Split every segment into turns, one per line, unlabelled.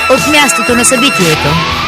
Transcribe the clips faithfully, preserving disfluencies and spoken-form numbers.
от мястото на събитието.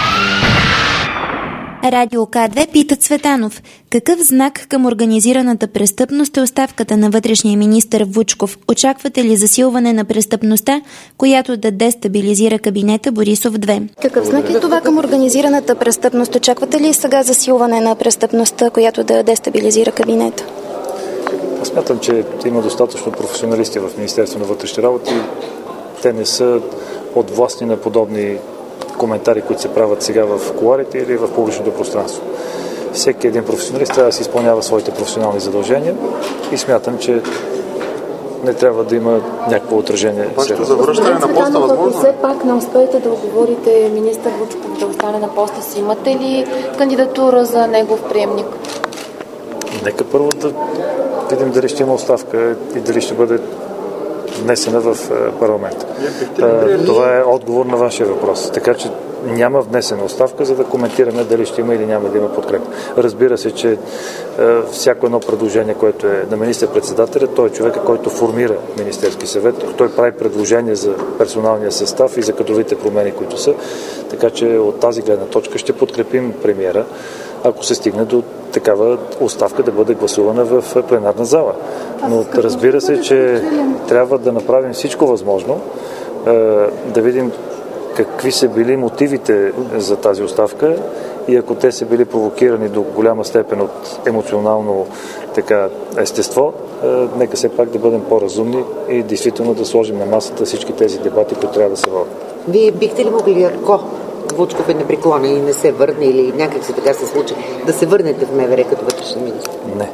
Радио К две пита Цветанов. Какъв знак към организираната престъпност е оставката на вътрешния министър Вучков? Очаквате ли засилване на престъпността, която да дестабилизира кабинета Борисов две?
Какъв знак е това към организираната престъпност? Очаквате ли сега засилване на престъпността, която да дестабилизира кабинета?
Аз смятам, че има достатъчно професионалисти в Министерството на вътрешните работи. Те не са отвластни на подобни коментари, които се правят сега в кулоарите или в публичното пространство. Всеки един професионалист трябва да си изпълнява своите професионални задължения и смятам, че не трябва да има някакво отражение.
Вашето завръщане на поста възможно?
Все пак не успеете да оговорите министър Вучков да остане на поста си. Имате ли кандидатура за негов приемник?
Нека първо да видим дали ще има оставка и дали ще бъде внесена в парламента. Това е отговор на вашия въпрос. Така че няма внесена оставка, за да коментираме дали ще има или няма да има подкрепа. Разбира се, че всяко едно предложение, което е на министър-председателя, той е човека, който формира Министерски съвет. Той прави предложения за персоналния състав и за кадровите промени, които са. Така че от тази гледна точка ще подкрепим премиера, ако се стигне до такава оставка да бъде гласувана в пленарна зала. Но разбира се, че трябва да направим всичко възможно, да видим какви са били мотивите за тази оставка и ако те са били провокирани до голяма степен от емоционално така, естество, нека все пак да бъдем по-разумни и действително да сложим на масата всички тези дебати, които трябва да се водят.
Вие бихте ли могли, ако Вучков е непреклонен и не се върне или някак се така се случи, да се върнете в МВР като вътрешен министър?
Не.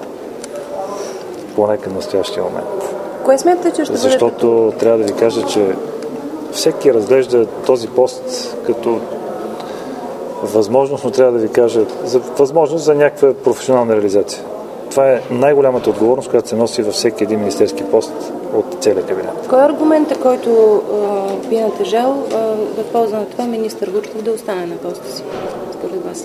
Поне към настоящия момент.
Кое смятате, че ще бъде?
Защото трябва да ви кажа, че всеки разглежда този пост като възможност, но трябва да ви кажа за възможност за някаква професионална реализация. Това е най-голямата отговорност, която се носи във всеки един министерски пост от целия кабинет.
Кой е аргументът, който а, би натежал а, в полза на това министър Вучков да остане на поста си, според вас?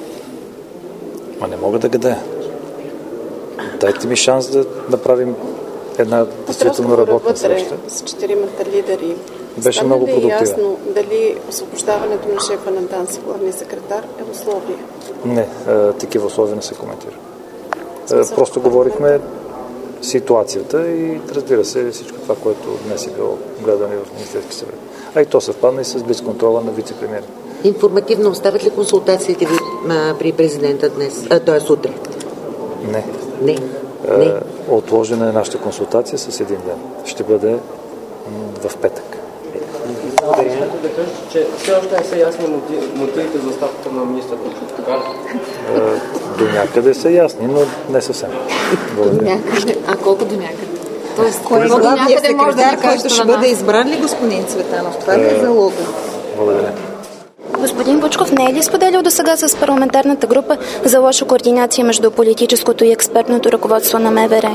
Ма не мога да гадая. Дайте ми шанс да направим една действително работна среща.
С четиримата лидери.
Беше много продуктивен.
Стана ли ясно дали освобождаването на шефа на ДАНС и главния секретар е условие?
Не, а, такива условия не се коментира. А, просто говорихме ситуацията и разбира се всичко това, което днес е било гледано в Министерски съвет. А и то съвпадна и с близконтрола на вице-премиера.
Информативно оставят ли консултациите ви а, при президента днес, а, т.е. утре?
Не.
Не. Не.
А, отложена е нашата консултация с един ден. Ще бъде м- в петък.
Благодаря. Да кажа, че все още не са ясни мотивите за оставката на министър Вучков, така?
До някъде са ясни, но не съвсем. Благодаря.
А колко до някъде? Тоест,
кой е главният секретар, който ще бъде избран ли, господин Цветанов? Това ли е залога?
Благодаря.
Господин Вучков не е ли споделил до сега с парламентарната група за лоша координация между политическото и експертното ръководство на МВР?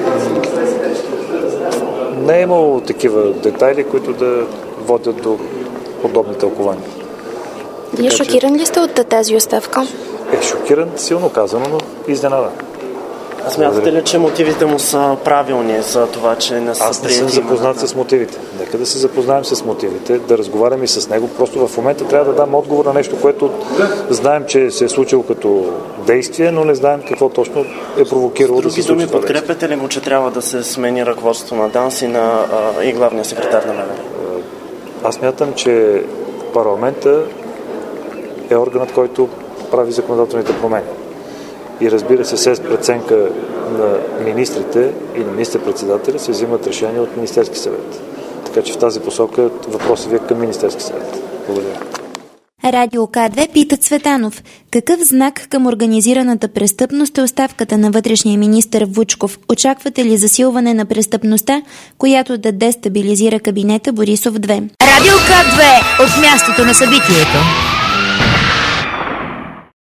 Не е имало такива детайли, които да водят до подобни тълкования.
Вие шокиран ли сте от тази оставка?
Е, шокиран, силно казано, но изненада.
А смятате ли, че мотивите му са правилни за това, че не са
Аз не съм запознат с мотивите. Нека да се запознаем с мотивите, да разговаряме и с него. Просто в момента трябва да дам отговор на нещо, което знаем, че се е случило като действие, но не знаем какво точно е провокирало да се случи.
Други думи, подкрепяте ли го, че трябва да се смени ръководството на ДАНС и, на, а, и главния секретар на МВР?
Аз мятам, че парламента е органът, който прави законодателните промени. И разбира се, след преценка на министрите и на министър-председателя се взимат решения от Министерски съвет. Така че в тази посока въпросът ви е към Министерски съвет. Благодаря.
Радио К две пита Цветанов. Какъв знак към организираната престъпност е оставката на вътрешния министър Вучков? Очаквате ли засилване на престъпността, която да дестабилизира кабинета Борисов две?
Радио К две от мястото на събитието.